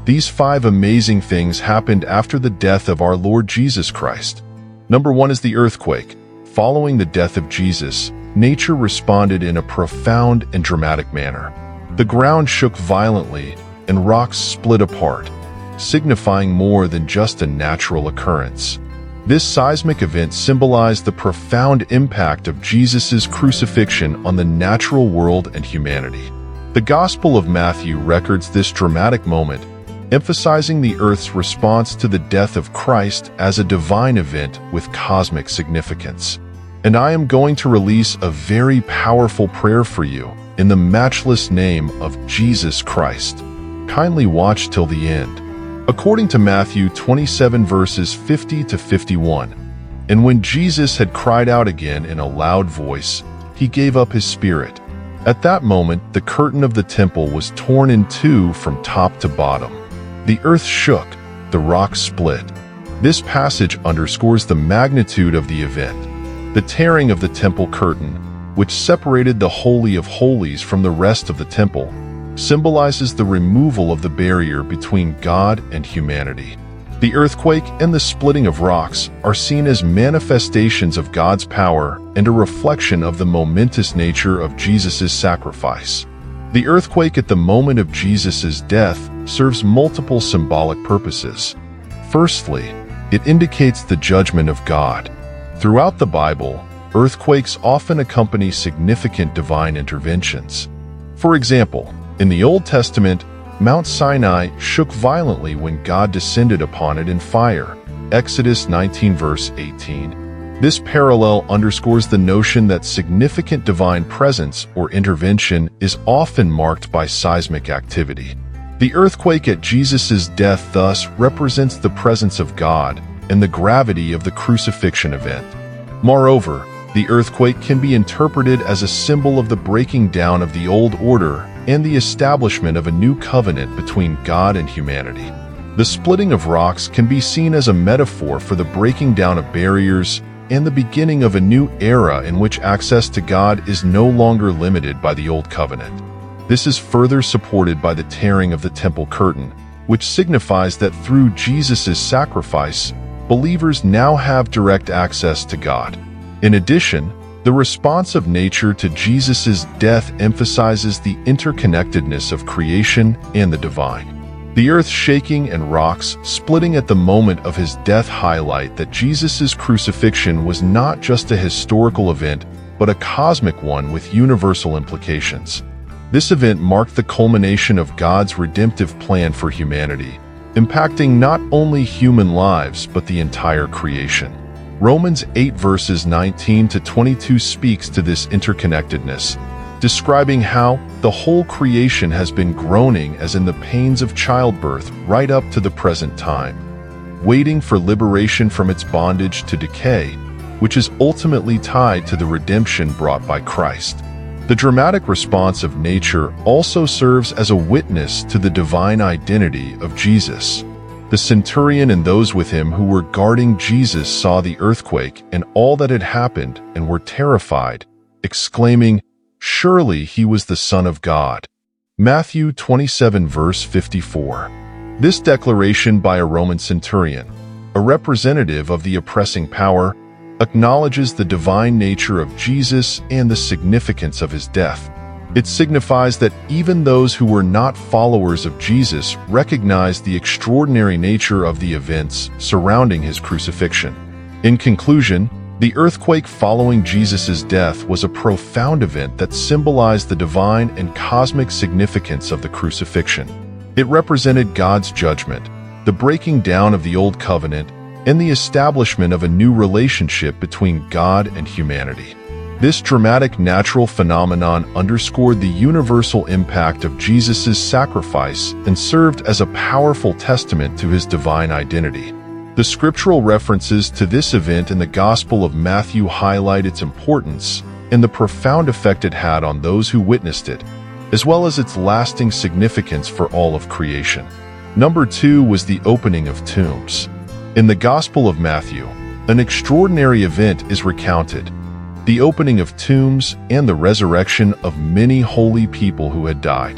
These 5 amazing things happened after the death of our Lord Jesus Christ. Number 1 is the earthquake. Following the death of Jesus, nature responded in a profound and dramatic manner. The ground shook violently and rocks split apart, signifying more than just a natural occurrence. This seismic event symbolized the profound impact of Jesus' crucifixion on the natural world and humanity. The Gospel of Matthew records this dramatic moment, emphasizing the earth's response to the death of Christ as a divine event with cosmic significance. And I am going to release a very powerful prayer for you in the matchless name of Jesus Christ. Kindly watch till the end. According to Matthew 27 verses 50 to 51, and when Jesus had cried out again in a loud voice, he gave up his spirit. At that moment, the curtain of the temple was torn in two from top to bottom. The earth shook, the rocks split. This passage underscores the magnitude of the event. The tearing of the temple curtain, which separated the Holy of Holies from the rest of the temple, symbolizes the removal of the barrier between God and humanity. The earthquake and the splitting of rocks are seen as manifestations of God's power and a reflection of the momentous nature of Jesus' sacrifice. The earthquake at the moment of Jesus' death serves multiple symbolic purposes. Firstly, it indicates the judgment of God. Throughout the Bible, earthquakes often accompany significant divine interventions. For example, in the Old Testament, Mount Sinai shook violently when God descended upon it in fire. Exodus 19 verse 18. This parallel underscores the notion that significant divine presence or intervention is often marked by seismic activity. The earthquake at Jesus' death thus represents the presence of God and the gravity of the crucifixion event. Moreover, the earthquake can be interpreted as a symbol of the breaking down of the old order and the establishment of a new covenant between God and humanity. The splitting of rocks can be seen as a metaphor for the breaking down of barriers and the beginning of a new era in which access to God is no longer limited by the old covenant. This is further supported by the tearing of the temple curtain, which signifies that through Jesus' sacrifice, believers now have direct access to God. In addition, the response of nature to Jesus' death emphasizes the interconnectedness of creation and the divine. The earth shaking and rocks splitting at the moment of his death highlight that Jesus' crucifixion was not just a historical event, but a cosmic one with universal implications. This event marked the culmination of God's redemptive plan for humanity, impacting not only human lives but the entire creation. Romans 8 verses 19 to 22 speaks to this interconnectedness, describing how the whole creation has been groaning as in the pains of childbirth right up to the present time, waiting for liberation from its bondage to decay, which is ultimately tied to the redemption brought by Christ. The dramatic response of nature also serves as a witness to the divine identity of Jesus. The centurion and those with him who were guarding Jesus saw the earthquake and all that had happened and were terrified, exclaiming, "Surely he was the Son of God." Matthew 27 verse 54. This declaration by a Roman centurion, a representative of the oppressing power, acknowledges the divine nature of Jesus and the significance of his death. It signifies that even those who were not followers of Jesus recognized the extraordinary nature of the events surrounding his crucifixion. In conclusion, the earthquake following Jesus' death was a profound event that symbolized the divine and cosmic significance of the crucifixion. It represented God's judgment, the breaking down of the old covenant, and the establishment of a new relationship between God and humanity. This dramatic natural phenomenon underscored the universal impact of Jesus' sacrifice and served as a powerful testament to his divine identity. The scriptural references to this event in the Gospel of Matthew highlight its importance and the profound effect it had on those who witnessed it, as well as its lasting significance for all of creation. Number 2 was the opening of tombs. In the Gospel of Matthew, an extraordinary event is recounted: the opening of tombs and the resurrection of many holy people who had died.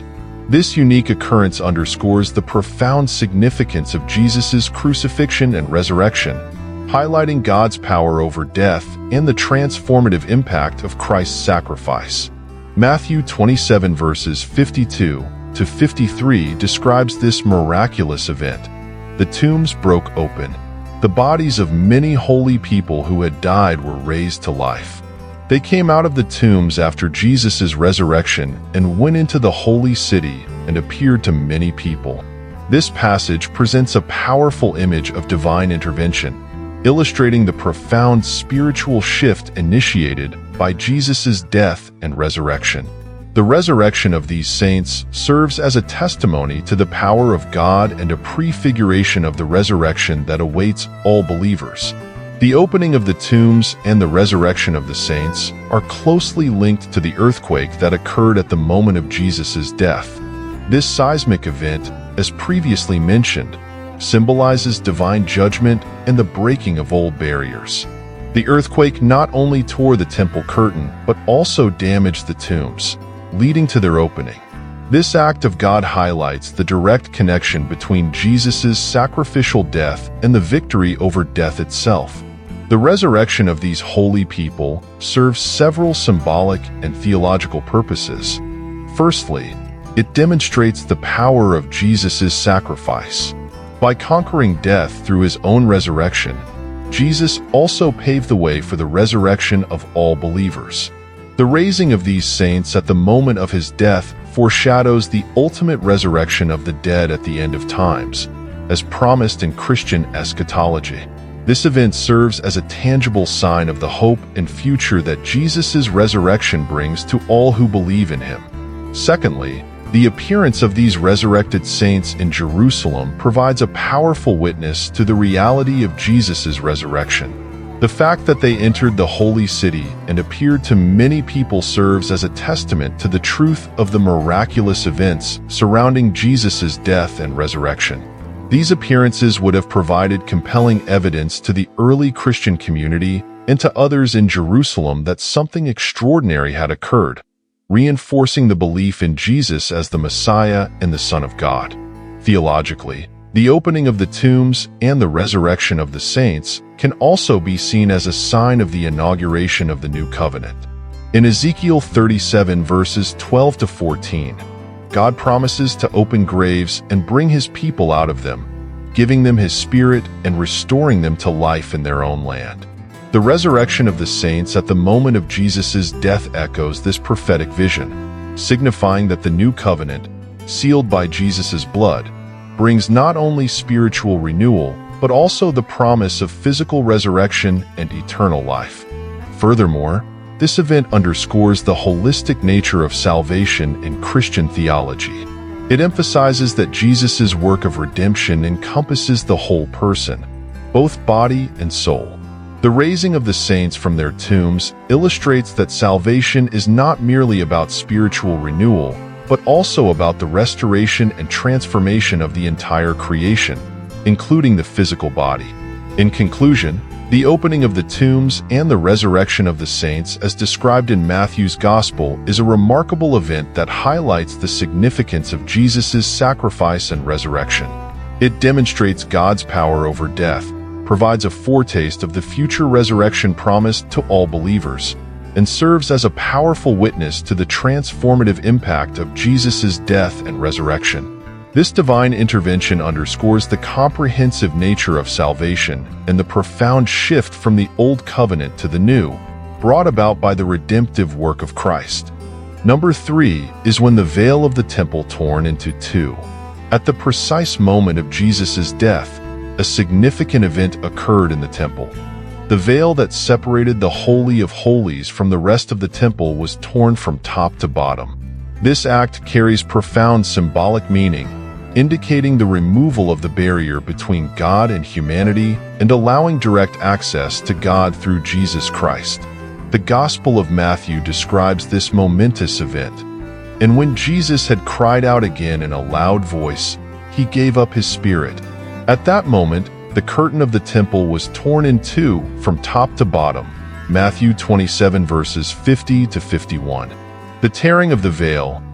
This unique occurrence underscores the profound significance of Jesus' crucifixion and resurrection, highlighting God's power over death and the transformative impact of Christ's sacrifice. Matthew 27 verses 52 to 53 describes this miraculous event. The tombs broke open. The bodies of many holy people who had died were raised to life. They came out of the tombs after Jesus' resurrection and went into the holy city and appeared to many people. This passage presents a powerful image of divine intervention, illustrating the profound spiritual shift initiated by Jesus' death and resurrection. The resurrection of these saints serves as a testimony to the power of God and a prefiguration of the resurrection that awaits all believers. The opening of the tombs and the resurrection of the saints are closely linked to the earthquake that occurred at the moment of Jesus' death. This seismic event, as previously mentioned, symbolizes divine judgment and the breaking of old barriers. The earthquake not only tore the temple curtain, but also damaged the tombs, leading to their opening. This act of God highlights the direct connection between Jesus' sacrificial death and the victory over death itself. The resurrection of these holy people serves several symbolic and theological purposes. Firstly, it demonstrates the power of Jesus' sacrifice. By conquering death through his own resurrection, Jesus also paved the way for the resurrection of all believers. The raising of these saints at the moment of his death foreshadows the ultimate resurrection of the dead at the end of times, as promised in Christian eschatology. This event serves as a tangible sign of the hope and future that Jesus' resurrection brings to all who believe in him. Secondly, the appearance of these resurrected saints in Jerusalem provides a powerful witness to the reality of Jesus' resurrection. The fact that they entered the holy city and appeared to many people serves as a testament to the truth of the miraculous events surrounding Jesus' death and resurrection. These appearances would have provided compelling evidence to the early Christian community and to others in Jerusalem that something extraordinary had occurred, reinforcing the belief in Jesus as the Messiah and the Son of God. Theologically, the opening of the tombs and the resurrection of the saints can also be seen as a sign of the inauguration of the new covenant. In Ezekiel 37 verses 12 to 14, God promises to open graves and bring his people out of them, giving them his spirit and restoring them to life in their own land. The resurrection of the saints at the moment of Jesus' death echoes this prophetic vision, signifying that the new covenant, sealed by Jesus' blood, brings not only spiritual renewal, but also the promise of physical resurrection and eternal life. Furthermore, this event underscores the holistic nature of salvation in Christian theology. It emphasizes that Jesus' work of redemption encompasses the whole person, both body and soul. The raising of the saints from their tombs illustrates that salvation is not merely about spiritual renewal, but also about the restoration and transformation of the entire creation, including the physical body. In conclusion, the opening of the tombs and the resurrection of the saints, as described in Matthew's Gospel, is a remarkable event that highlights the significance of Jesus' sacrifice and resurrection. It demonstrates God's power over death, provides a foretaste of the future resurrection promised to all believers, and serves as a powerful witness to the transformative impact of Jesus' death and resurrection. This divine intervention underscores the comprehensive nature of salvation and the profound shift from the old covenant to the new, brought about by the redemptive work of Christ. Number 3 is when the veil of the temple torn into two. At the precise moment of Jesus' death, a significant event occurred in the temple. The veil that separated the Holy of Holies from the rest of the temple was torn from top to bottom. This act carries profound symbolic meaning, indicating the removal of the barrier between God and humanity and allowing direct access to God through Jesus Christ. The Gospel of Matthew describes this momentous event. And when Jesus had cried out again in a loud voice, he gave up his spirit. At that moment, the curtain of the temple was torn in two from top to bottom. Matthew 27 verses 50 to 51. The tearing of the veil,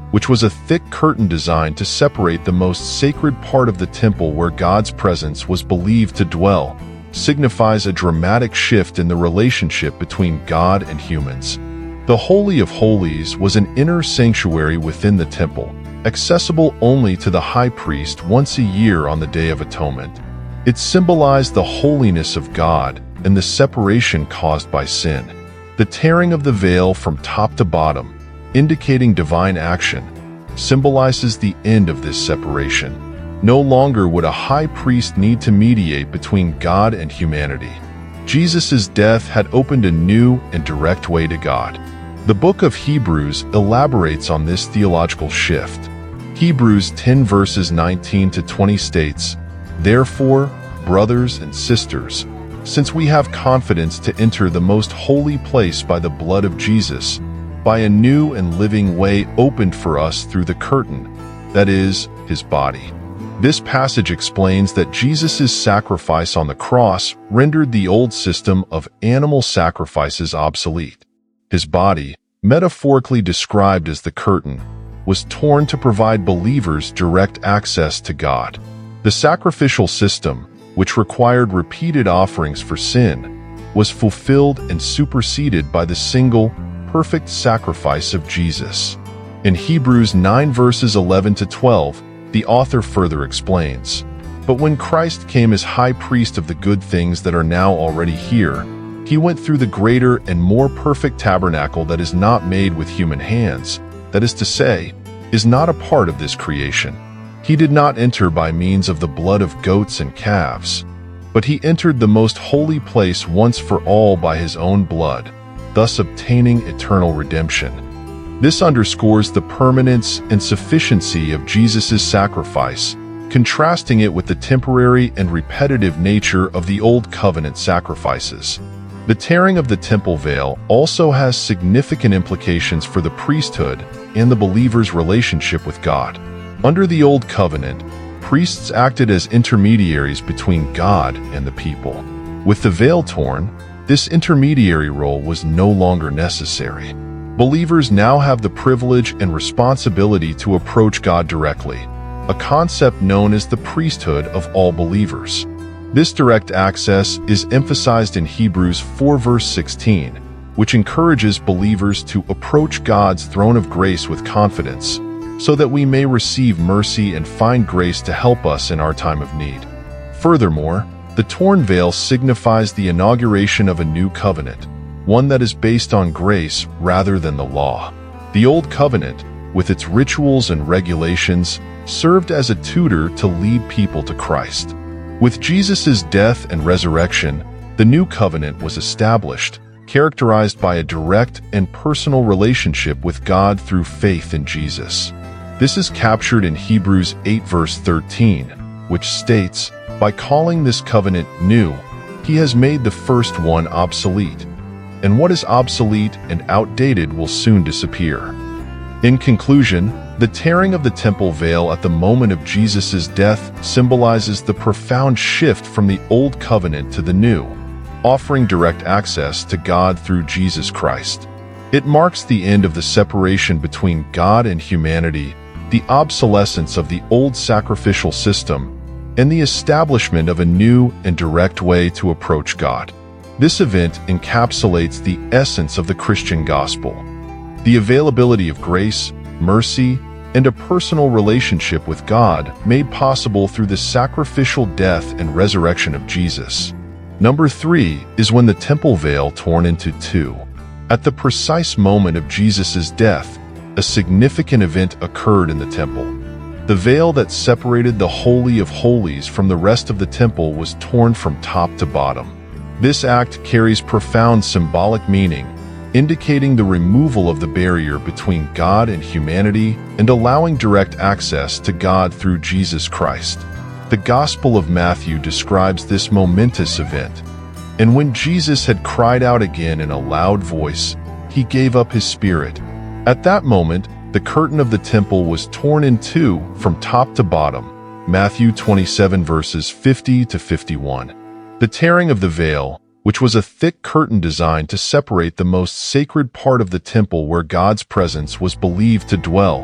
which was a thick curtain designed to separate the most sacred part of the temple where God's presence was believed to dwell, signifies a dramatic shift in the relationship between God and humans. The Holy of Holies was an inner sanctuary within the temple, accessible only to the high priest once a year on the Day of Atonement. It symbolized the holiness of God and the separation caused by sin. The tearing of the veil from top to bottom, indicating divine action, symbolizes the end of this separation. No longer would a high priest need to mediate between God and humanity. Jesus' death had opened a new and direct way to God. The book of Hebrews elaborates on this theological shift. Hebrews 10 verses 19 to 20 states, "Therefore, brothers and sisters, since we have confidence to enter the most holy place by the blood of Jesus, by a new and living way opened for us through the curtain, that is, his body." This passage explains that Jesus' sacrifice on the cross rendered the old system of animal sacrifices obsolete. His body, metaphorically described as the curtain, was torn to provide believers direct access to God. The sacrificial system, which required repeated offerings for sin, was fulfilled and superseded by the single, perfect sacrifice of Jesus. In Hebrews 9 verses 11 to 12, the author further explains, "But when Christ came as high priest of the good things that are now already here, he went through the greater and more perfect tabernacle that is not made with human hands, that is to say, is not a part of this creation. He did not enter by means of the blood of goats and calves, but he entered the most holy place once for all by his own blood, thus obtaining eternal redemption." This underscores the permanence and sufficiency of Jesus' sacrifice, contrasting it with the temporary and repetitive nature of the Old Covenant sacrifices. The tearing of the temple veil also has significant implications for the priesthood and the believer's relationship with God. Under the Old Covenant, priests acted as intermediaries between God and the people. With the veil torn, this intermediary role was no longer necessary. Believers now have the privilege and responsibility to approach God directly, a concept known as the priesthood of all believers. This direct access is emphasized in Hebrews 4 verse 16, which encourages believers to approach God's throne of grace with confidence, so that we may receive mercy and find grace to help us in our time of need. Furthermore, the torn veil signifies the inauguration of a new covenant, one that is based on grace rather than the law. The Old Covenant, with its rituals and regulations, served as a tutor to lead people to Christ. With Jesus' death and resurrection, the new covenant was established, characterized by a direct and personal relationship with God through faith in Jesus. This is captured in Hebrews 8 verse 13, which states, "By calling this covenant new, he has made the first one obsolete, and what is obsolete and outdated will soon disappear." In conclusion, the tearing of the temple veil at the moment of Jesus' death symbolizes the profound shift from the Old Covenant to the New, offering direct access to God through Jesus Christ. It marks the end of the separation between God and humanity, the obsolescence of the old sacrificial system, and the establishment of a new and direct way to approach God. This event encapsulates the essence of the Christian gospel: the availability of grace, mercy, and a personal relationship with God made possible through the sacrificial death and resurrection of Jesus. Number 3 is when the temple veil torn into two. At the precise moment of Jesus' death, a significant event occurred in the temple. The veil that separated the Holy of Holies from the rest of the temple was torn from top to bottom. This act carries profound symbolic meaning, indicating the removal of the barrier between God and humanity and allowing direct access to God through Jesus Christ. The Gospel of Matthew describes this momentous event. "And when Jesus had cried out again in a loud voice, he gave up his spirit. At that moment, the curtain of the temple was torn in two from top to bottom." Matthew 27 verses 50 to 51. The tearing of the veil, which was a thick curtain designed to separate the most sacred part of the temple where God's presence was believed to dwell,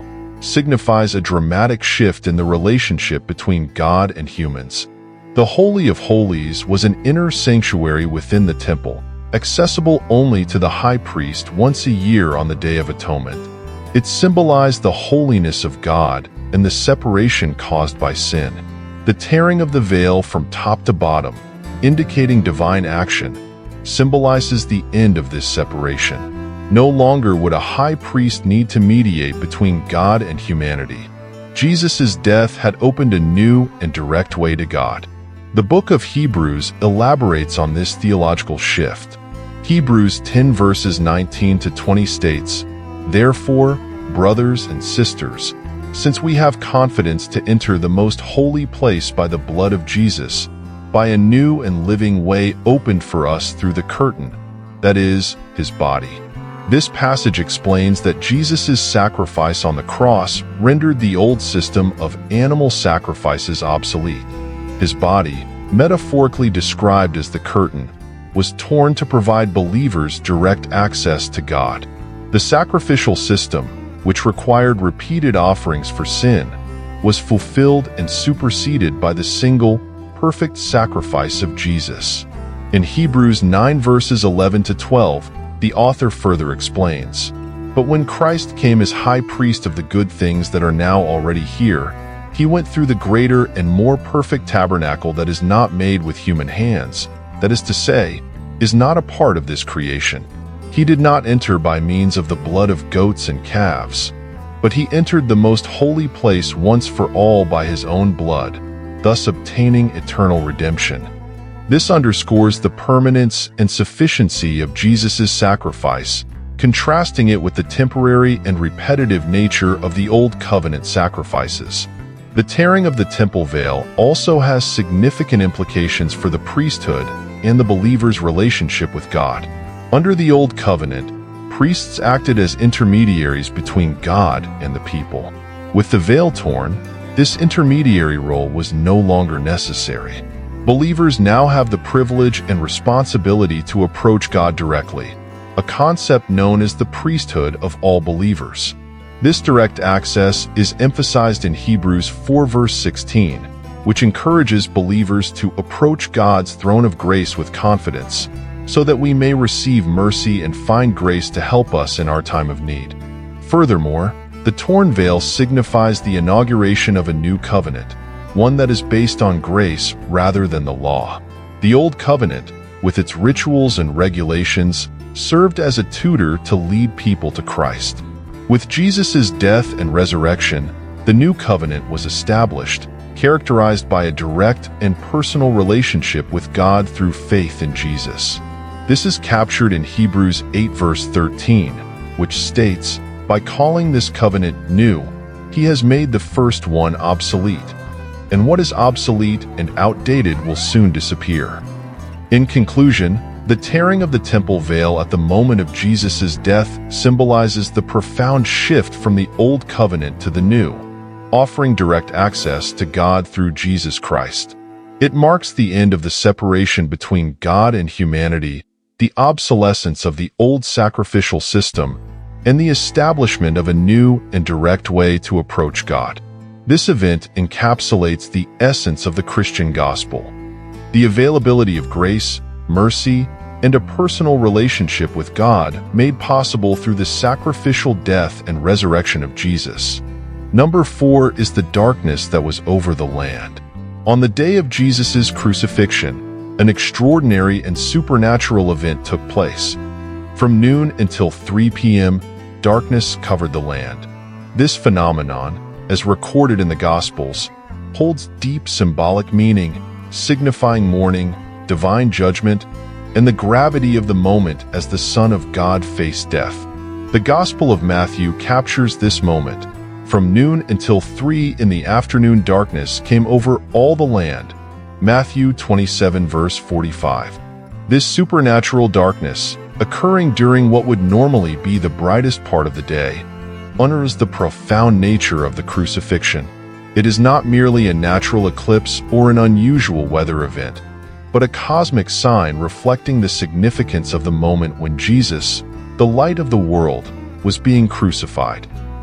signifies a dramatic shift in the relationship between God and humans. The Holy of Holies was an inner sanctuary within the temple, accessible only to the high priest once a year on the Day of Atonement. It symbolized the holiness of God and the separation caused by sin. The tearing of the veil from top to bottom, indicating divine action, symbolizes the end of this separation. No longer would a high priest need to mediate between God and humanity. Jesus' death had opened a new and direct way to God. The book of Hebrews elaborates on this theological shift. Hebrews 10 verses 19 to 20 states, "Therefore, brothers and sisters, since we have confidence to enter the most holy place by the blood of Jesus, by a new and living way opened for us through the curtain, that is, his body." This passage explains that Jesus' sacrifice on the cross rendered the old system of animal sacrifices obsolete. His body, metaphorically described as the curtain, was torn to provide believers direct access to God. The sacrificial system, which required repeated offerings for sin, was fulfilled and superseded by the single, perfect sacrifice of Jesus. In Hebrews 9 verses 11 to 12, the author further explains, "But when Christ came as high priest of the good things that are now already here, he went through the greater and more perfect tabernacle that is not made with human hands, that is to say, is not a part of this creation. He did not enter by means of the blood of goats and calves, but he entered the most holy place once for all by his own blood, thus obtaining eternal redemption." This underscores the permanence and sufficiency of Jesus' sacrifice, contrasting it with the temporary and repetitive nature of the Old Covenant sacrifices. The tearing of the temple veil also has significant implications for the priesthood and the believer's relationship with God. Under the Old Covenant, priests acted as intermediaries between God and the people. With the veil torn, this intermediary role was no longer necessary. Believers now have the privilege and responsibility to approach God directly, a concept known as the priesthood of all believers. This direct access is emphasized in Hebrews 4 verse 16, which encourages believers to approach God's throne of grace with confidence, so that we may receive mercy and find grace to help us in our time of need. Furthermore, the torn veil signifies the inauguration of a new covenant, one that is based on grace rather than the law. The Old Covenant, with its rituals and regulations, served as a tutor to lead people to Christ. With Jesus' death and resurrection, the new covenant was established, characterized by a direct and personal relationship with God through faith in Jesus. This is captured in Hebrews 8 verse 13, which states, "By calling this covenant new, he has made the first one obsolete. And what is obsolete and outdated will soon disappear." In conclusion, the tearing of the temple veil at the moment of Jesus' death symbolizes the profound shift from the Old Covenant to the New, offering direct access to God through Jesus Christ. It marks the end of the separation between God and humanity, the obsolescence of the old sacrificial system, and the establishment of a new and direct way to approach God. This event encapsulates the essence of the Christian gospel: the availability of grace, mercy, and a personal relationship with God made possible through the sacrificial death and resurrection of Jesus. Number 4 is the darkness that was over the land. On the day of Jesus' crucifixion, an extraordinary and supernatural event took place. From noon until 3 p.m., darkness covered the land. This phenomenon, as recorded in the Gospels, holds deep symbolic meaning, signifying mourning, divine judgment, and the gravity of the moment as the Son of God faced death. The Gospel of Matthew captures this moment. From noon until 3 in the afternoon, darkness came over all the land. Matthew 27 verse 45. This supernatural darkness, occurring during what would normally be the brightest part of the day, honors the profound nature of the crucifixion. It is not merely a natural eclipse or an unusual weather event, but a cosmic sign reflecting the significance of the moment when Jesus, the light of the world, was being crucified.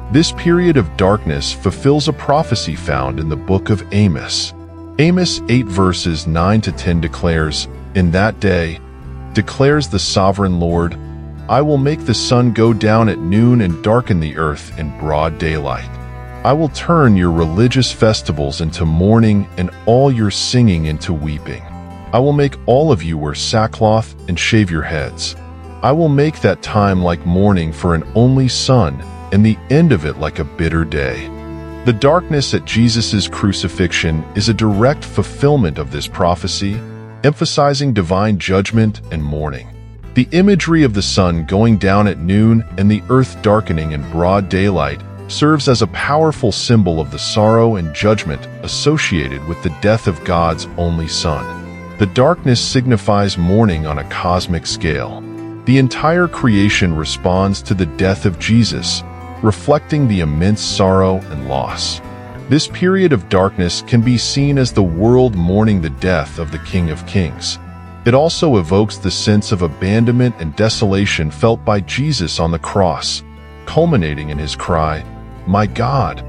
This period of darkness fulfills a prophecy found in the book of Amos. Amos 8 verses 9 to 10 declares, "In that day, declares the sovereign Lord, I will make the sun go down at noon and darken the earth in broad daylight. I will turn your religious festivals into mourning and all your singing into weeping. I will make all of you wear sackcloth and shave your heads. I will make that time like mourning for an only son, and the end of it like a bitter day." The darkness at Jesus' crucifixion is a direct fulfillment of this prophecy, emphasizing divine judgment and mourning. The imagery of the sun going down at noon and the earth darkening in broad daylight serves as a powerful symbol of the sorrow and judgment associated with the death of God's only Son. The darkness signifies mourning on a cosmic scale. The entire creation responds to the death of Jesus, reflecting the immense sorrow and loss. This period of darkness can be seen as the world mourning the death of the King of Kings. It also evokes the sense of abandonment and desolation felt by Jesus on the cross, culminating in his cry, my God,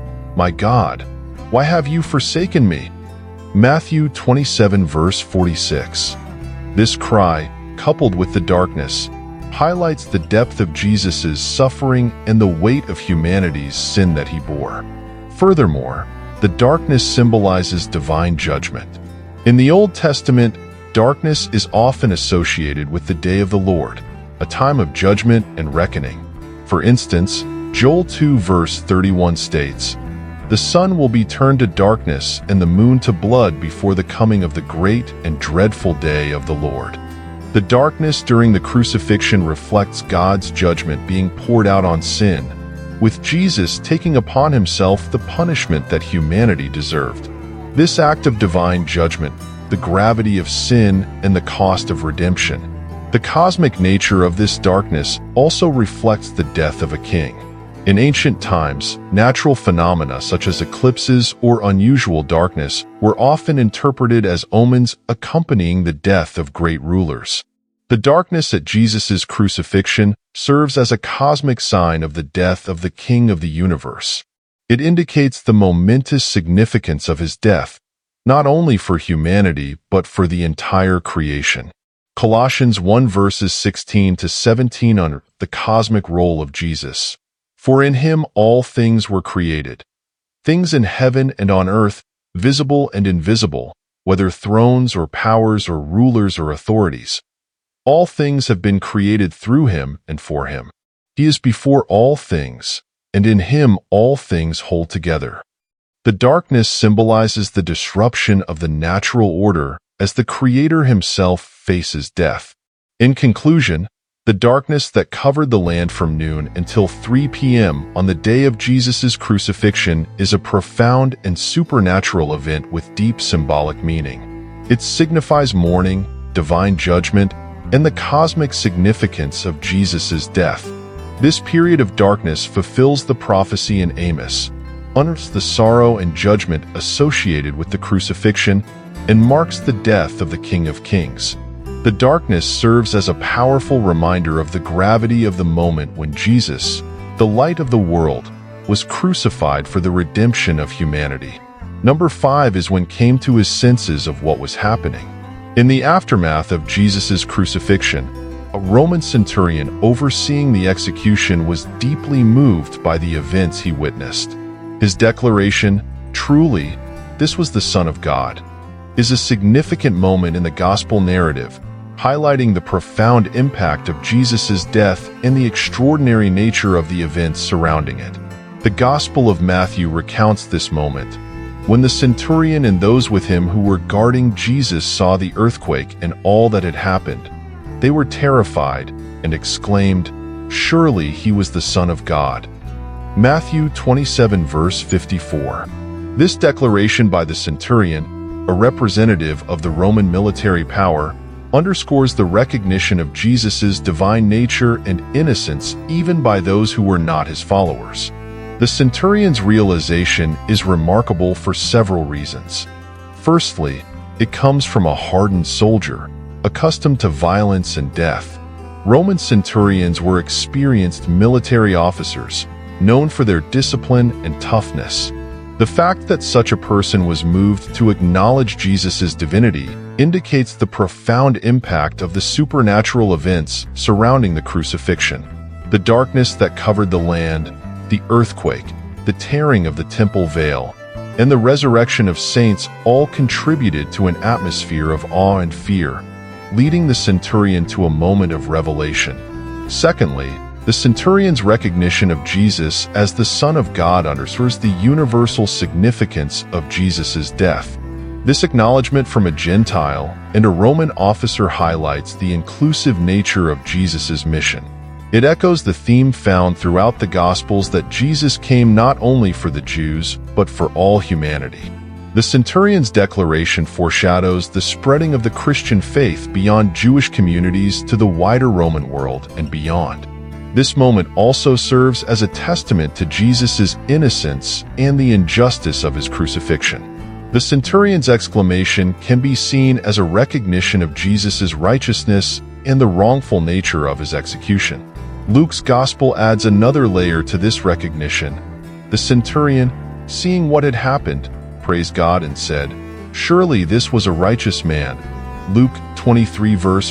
why have you forsaken me?" Matthew 27 verse 46. This cry, coupled with the darkness, highlights the depth of Jesus' suffering and the weight of humanity's sin that he bore. Furthermore, the darkness symbolizes divine judgment. In the Old Testament, darkness is often associated with the day of the Lord, a time of judgment and reckoning. For instance, Joel 2 verse 31 states, "The sun will be turned to darkness and the moon to blood before the coming of the great and dreadful day of the Lord." The darkness during the crucifixion reflects God's judgment being poured out on sin, with Jesus taking upon himself the punishment that humanity deserved. This act of divine judgment, the gravity of sin, and the cost of redemption. The cosmic nature of this darkness also reflects the death of a king. In ancient times, natural phenomena such as eclipses or unusual darkness were often interpreted as omens accompanying the death of great rulers. The darkness at Jesus' crucifixion serves as a cosmic sign of the death of the King of the universe. It indicates the momentous significance of his death, not only for humanity but for the entire creation. Colossians 1 verses 16 to 17 on the cosmic role of Jesus. "For in him all things were created, things in heaven and on earth, visible and invisible, whether thrones or powers or rulers or authorities. All things have been created through him and for him. He is before all things, and in him all things hold together." The darkness symbolizes the disruption of the natural order as the Creator himself faces death. In conclusion, the darkness that covered the land from noon until 3 p.m. on the day of Jesus' crucifixion is a profound and supernatural event with deep symbolic meaning. It signifies mourning, divine judgment, and the cosmic significance of Jesus' death. This period of darkness fulfills the prophecy in Amos, unearths the sorrow and judgment associated with the crucifixion, and marks the death of the King of Kings. The darkness serves as a powerful reminder of the gravity of the moment when Jesus, the light of the world, was crucified for the redemption of humanity. Number 5 is when came to his senses of what was happening. In the aftermath of Jesus' crucifixion, a Roman centurion overseeing the execution was deeply moved by the events he witnessed. His declaration, "Truly, this was the Son of God," is a significant moment in the gospel narrative, highlighting the profound impact of Jesus' death and the extraordinary nature of the events surrounding it. The Gospel of Matthew recounts this moment. When the centurion and those with him who were guarding Jesus saw the earthquake and all that had happened, they were terrified and exclaimed, "Surely he was the Son of God." Matthew 27 verse 54. This declaration by the centurion, a representative of the Roman military power, underscores the recognition of Jesus' divine nature and innocence even by those who were not his followers. The centurion's realization is remarkable for several reasons. Firstly, it comes from a hardened soldier, accustomed to violence and death. Roman centurions were experienced military officers, known for their discipline and toughness. The fact that such a person was moved to acknowledge Jesus' divinity indicates the profound impact of the supernatural events surrounding the crucifixion. The darkness that covered the land, the earthquake, the tearing of the temple veil, and the resurrection of saints all contributed to an atmosphere of awe and fear, leading the centurion to a moment of revelation. Secondly, the centurion's recognition of Jesus as the Son of God underscores the universal significance of Jesus' death. This acknowledgement from a Gentile and a Roman officer highlights the inclusive nature of Jesus' mission. It echoes the theme found throughout the Gospels that Jesus came not only for the Jews, but for all humanity. The centurion's declaration foreshadows the spreading of the Christian faith beyond Jewish communities to the wider Roman world and beyond. This moment also serves as a testament to Jesus' innocence and the injustice of his crucifixion. The centurion's exclamation can be seen as a recognition of Jesus' righteousness and the wrongful nature of his execution. Luke's Gospel adds another layer to this recognition. The centurion, seeing what had happened, praised God and said, "Surely this was a righteous man." Luke 23 verse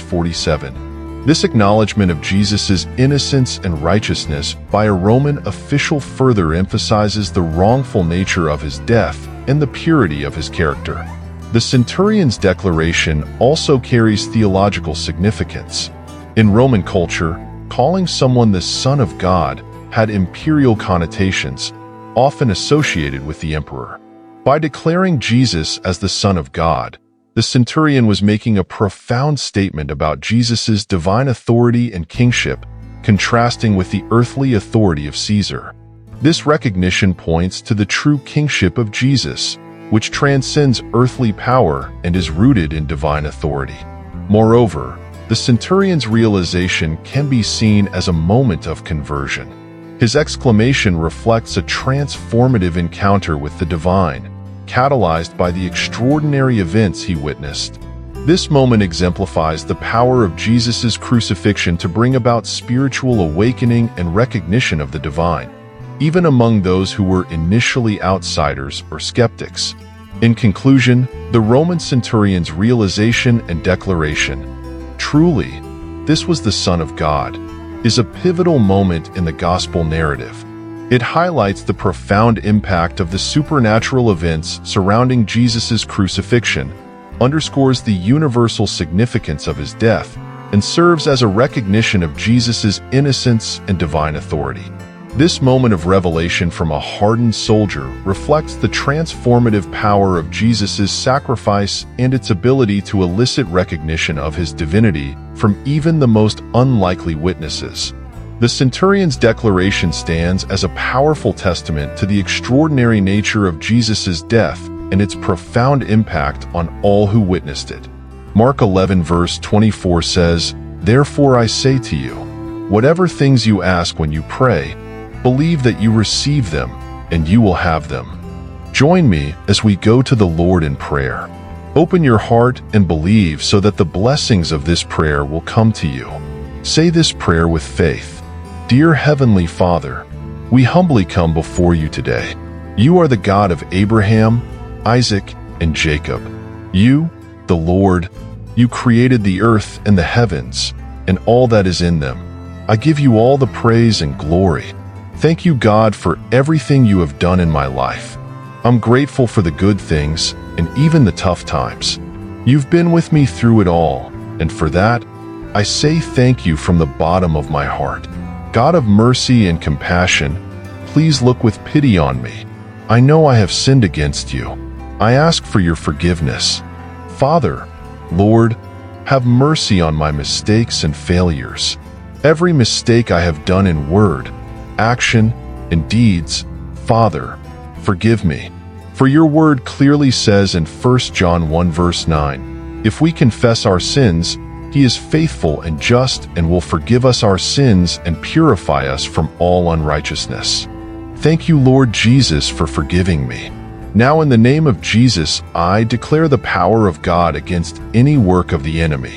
47. This acknowledgement of Jesus' innocence and righteousness by a Roman official further emphasizes the wrongful nature of his death and the purity of his character. The centurion's declaration also carries theological significance. In Roman culture, calling someone the Son of God had imperial connotations, often associated with the emperor. By declaring Jesus as the Son of God, the centurion was making a profound statement about Jesus' divine authority and kingship, contrasting with the earthly authority of Caesar. This recognition points to the true kingship of Jesus, which transcends earthly power and is rooted in divine authority. Moreover, the centurion's realization can be seen as a moment of conversion. His exclamation reflects a transformative encounter with the divine, catalyzed by the extraordinary events he witnessed. This moment exemplifies the power of Jesus' crucifixion to bring about spiritual awakening and recognition of the divine, even among those who were initially outsiders or skeptics. In conclusion, the Roman centurion's realization and declaration, "Truly, this was the Son of God," is a pivotal moment in the gospel narrative. It highlights the profound impact of the supernatural events surrounding Jesus' crucifixion, underscores the universal significance of his death, and serves as a recognition of Jesus' innocence and divine authority. This moment of revelation from a hardened soldier reflects the transformative power of Jesus' sacrifice and its ability to elicit recognition of his divinity from even the most unlikely witnesses. The centurion's declaration stands as a powerful testament to the extraordinary nature of Jesus' death and its profound impact on all who witnessed it. Mark 11 verse 24 says, "Therefore I say to you, whatever things you ask when you pray, believe that you receive them, and you will have them." Join me as we go to the Lord in prayer. Open your heart and believe so that the blessings of this prayer will come to you. Say this prayer with faith. Dear Heavenly Father, we humbly come before you today. You are the God of Abraham, Isaac, and Jacob. You, the Lord, you created the earth and the heavens, and all that is in them. I give you all the praise and glory. Thank you, God, for everything you have done in my life. I'm grateful for the good things and even the tough times. You've been with me through it all, and for that, I say thank you from the bottom of my heart. God of mercy and compassion, please look with pity on me. I know I have sinned against you. I ask for your forgiveness. Father, Lord, have mercy on my mistakes and failures. Every mistake I have done in word, action, and deeds, Father, forgive me. For your word clearly says in 1 John 1 verse 9, if we confess our sins, he is faithful and just and will forgive us our sins and purify us from all unrighteousness. Thank you, Lord Jesus, for forgiving me. Now in the name of Jesus, I declare the power of God against any work of the enemy.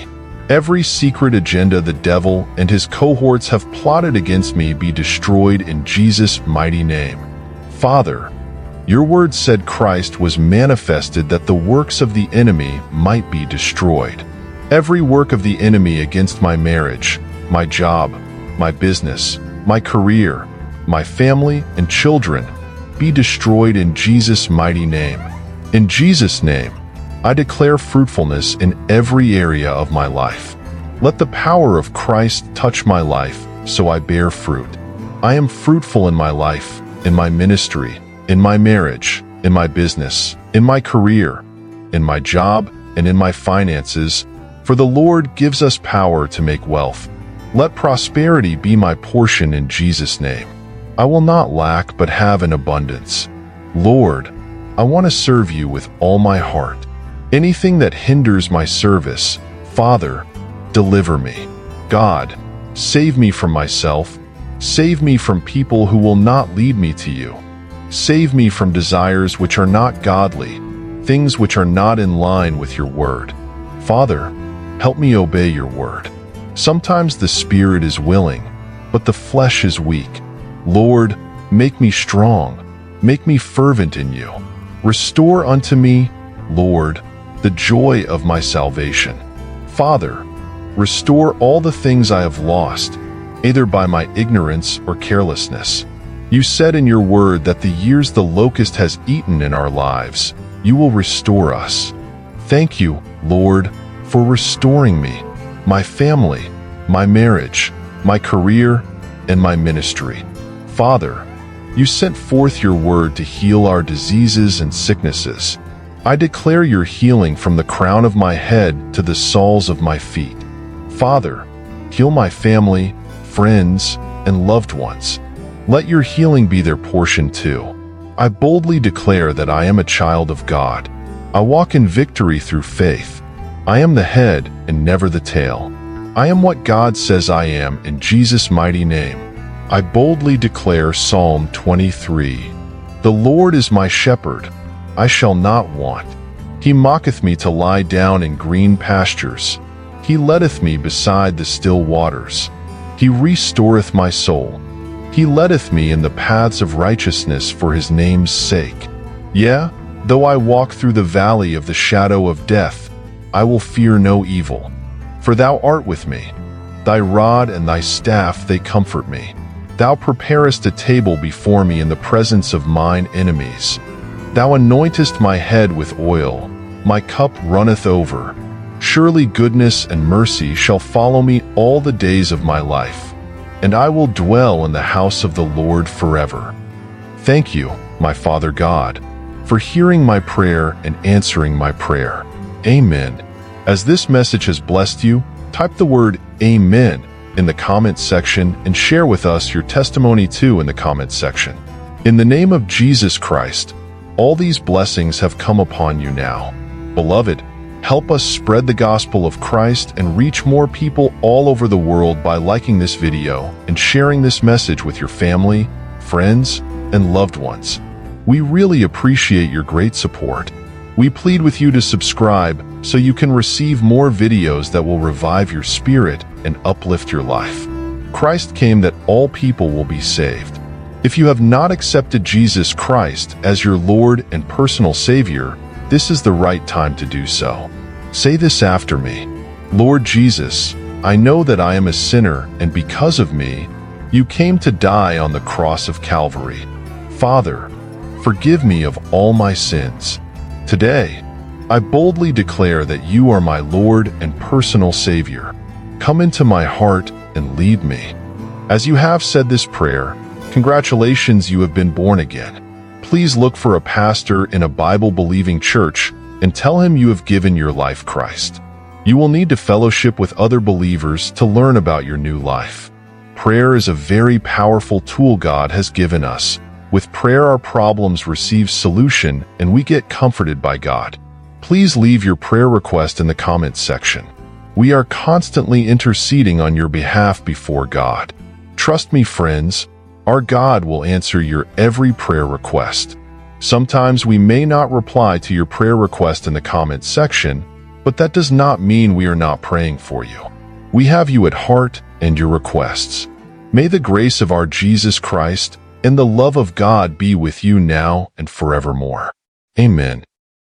Every secret agenda the devil and his cohorts have plotted against me be destroyed in Jesus' mighty name. Father, your word said Christ was manifested that the works of the enemy might be destroyed. Every work of the enemy against my marriage, my job, my business, my career, my family and children be destroyed in Jesus' mighty name. In Jesus' name, I declare fruitfulness in every area of my life. Let the power of Christ touch my life so I bear fruit. I am fruitful in my life, in my ministry, in my marriage, in my business, in my career, in my job, and in my finances, for the Lord gives us power to make wealth. Let prosperity be my portion in Jesus' name. I will not lack but have an abundance. Lord, I want to serve you with all my heart. Anything that hinders my service, Father, deliver me. God, save me from myself. Save me from people who will not lead me to you. Save me from desires which are not godly, things which are not in line with your word. Father, help me obey your word. Sometimes the spirit is willing, but the flesh is weak. Lord, make me strong. Make me fervent in you. Restore unto me, Lord, the joy of my salvation. Father, restore all the things I have lost, either by my ignorance or carelessness. You said in your word that the years the locust has eaten in our lives, you will restore us. Thank you, Lord, for restoring me, my family, my marriage, my career, and my ministry. Father, you sent forth your word to heal our diseases and sicknesses. I declare your healing from the crown of my head to the soles of my feet. Father, heal my family, friends, and loved ones. Let your healing be their portion too. I boldly declare that I am a child of God. I walk in victory through faith. I am the head and never the tail. I am what God says I am in Jesus' mighty name. I boldly declare Psalm 23. The Lord is my shepherd. I shall not want. He maketh me to lie down in green pastures. He leadeth me beside the still waters. He restoreth my soul. He leadeth me in the paths of righteousness for his name's sake. Yea, though I walk through the valley of the shadow of death, I will fear no evil. For thou art with me. Thy rod and thy staff, they comfort me. Thou preparest a table before me in the presence of mine enemies. Thou anointest my head with oil, my cup runneth over. Surely goodness and mercy shall follow me all the days of my life, and I will dwell in the house of the Lord forever. Thank you, my Father God, for hearing my prayer and answering my prayer. Amen. As this message has blessed you, type the word Amen in the comments section and share with us your testimony too in the comments section. In the name of Jesus Christ, all these blessings have come upon you now. Beloved, help us spread the gospel of Christ and reach more people all over the world by liking this video and sharing this message with your family, friends, and loved ones. We really appreciate your great support. We plead with you to subscribe so you can receive more videos that will revive your spirit and uplift your life. Christ came that all people will be saved. If you have not accepted Jesus Christ as your Lord and personal Savior, this is the right time to do so. Say this after me. Lord Jesus, I know that I am a sinner, and because of me, you came to die on the cross of Calvary. Father, forgive me of all my sins. Today, I boldly declare that you are my Lord and personal Savior. Come into my heart and lead me. As you have said this prayer, congratulations, you have been born again. Please look for a pastor in a Bible-believing church and tell him you have given your life Christ. You will need to fellowship with other believers to learn about your new life. Prayer is a very powerful tool God has given us. With prayer, our problems receive solution and we get comforted by God. Please leave your prayer request in the comments section. We are constantly interceding on your behalf before God. Trust me, friends, our God will answer your every prayer request. Sometimes we may not reply to your prayer request in the comments section, But that does not mean we are not praying for you. We have you at heart and your requests. May the grace of our Jesus Christ and the love of God be with you now and forevermore. Amen.